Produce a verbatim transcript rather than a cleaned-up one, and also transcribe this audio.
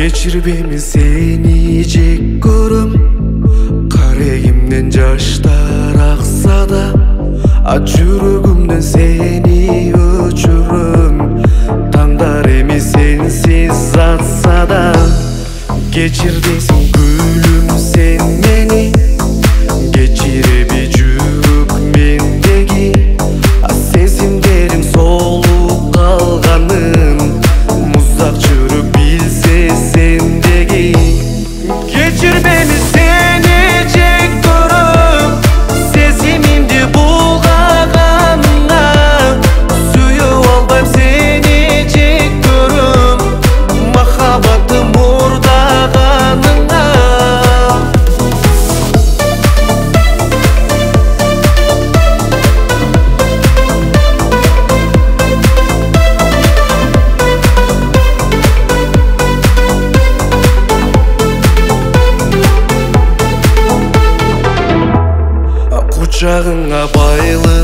Geçirmemi seni jek көрөм, карегимден жаштар акса да, жүрөгүмдөн сени өчүрөм. Таңдар эми сенсиз атса да, кечир дейсиң гүлүм сен мени, кечиреби жүрөк мендеги сезимдерим солуп калганын, муздак жүрөк билсе сендеги. Кечир мени сени жек көрөм, сезимимди булгаганыңа, сүйүп албайм сени жек көрөм, махаббатым мурдаганыңа. Кучагыңа байлы